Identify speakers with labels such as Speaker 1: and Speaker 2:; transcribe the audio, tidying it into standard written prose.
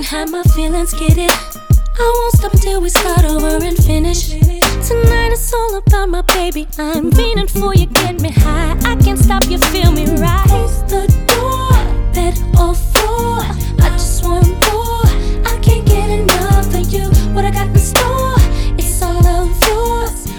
Speaker 1: have my feelings, get it? I won't stop until we start over and finish. Tonight it's all about my baby. I'm fiending for you, get me high. I can't stop you, feel me rise. The door, bed or